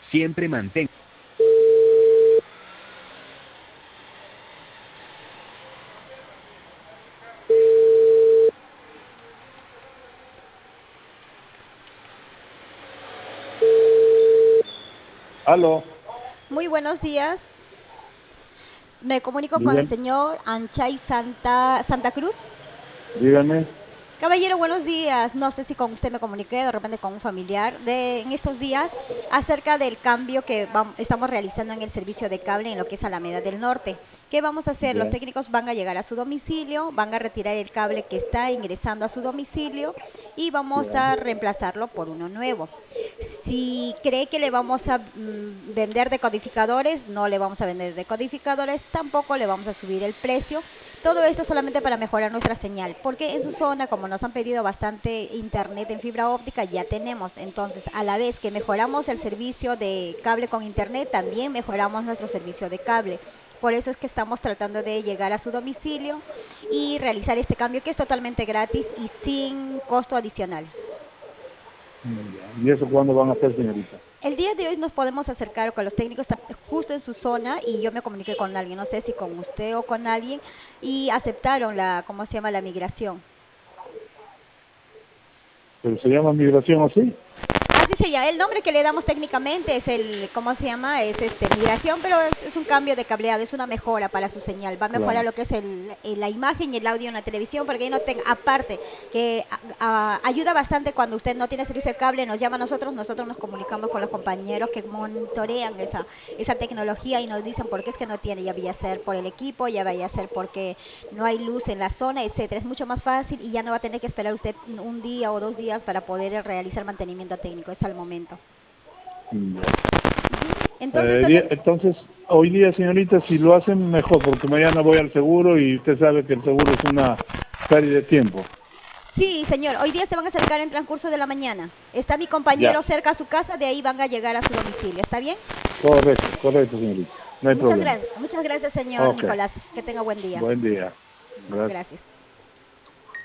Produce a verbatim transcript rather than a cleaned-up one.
Siempre mantén. Aló, Muy buenos días. Me comunico con el dígame, señor Anchay Santa, Santa Cruz. dígame. Caballero, buenos días. No sé si con usted me comuniqué, de repente con un familiar, de, en estos días acerca del cambio que vam- estamos realizando en el servicio de cable en lo que es Alameda del Norte. ¿Qué vamos a hacer? Los Ya, técnicos van a llegar a su domicilio, van a retirar el cable que está ingresando a su domicilio y vamos ya. a reemplazarlo por uno nuevo. Si cree que le vamos a mm, vender decodificadores, no le vamos a vender decodificadores, tampoco le vamos a subir el precio. Todo esto solamente para mejorar nuestra señal, porque en su zona, como nos han pedido bastante internet en fibra óptica, ya tenemos. Entonces, a la vez que mejoramos el servicio de cable con internet, también mejoramos nuestro servicio de cable. Por eso es que estamos tratando de llegar a su domicilio y realizar este cambio que es totalmente gratis y sin costo adicional. Mm, ya. ¿Y eso cuándo van a hacer, señorita? El día de hoy nos podemos acercar con los técnicos están justo en su zona y yo me comuniqué con alguien, no sé si con usted o con alguien, y aceptaron la, ¿cómo se llama? La migración. ¿Pero se llama migración así? Así se llama, el nombre que le damos técnicamente es el, ¿cómo se llama? Es este migración, pero es, es un cambio de cableado, es una mejora para su señal. Va a mejorar Claro. lo que es el, el- la imagen y el audio en la televisión, porque ahí no tenga, aparte, que a- a- ayuda bastante cuando usted no tiene servicio de cable, nos llama a nosotros, nosotros nos comunicamos con los compañeros que monitorean esa, esa tecnología y nos dicen por qué es que no tiene, ya vaya a ser por el equipo, ya vaya a ser porque no hay luz en la zona, etcétera. Es mucho más fácil y ya no va a tener que esperar usted un día o dos días para poder realizar mantenimiento técnico, es al momento. Mm, ya. Ujú. Entonces Eh, di- también, entonces, hoy día, señorita, si lo hacen mejor, porque mañana voy al seguro y usted sabe que el seguro es una pérdida de tiempo. sí, señor, hoy día se van a acercar en transcurso de la mañana. Está mi Ya, compañero cerca a su casa, de ahí van a llegar a su domicilio, ¿está bien? correcto, correcto, señorita. No hay Muchas problema. gracias, muchas gracias, señor Ok, Nicolás. Que tenga buen día. buen día. Gracias. Gracias.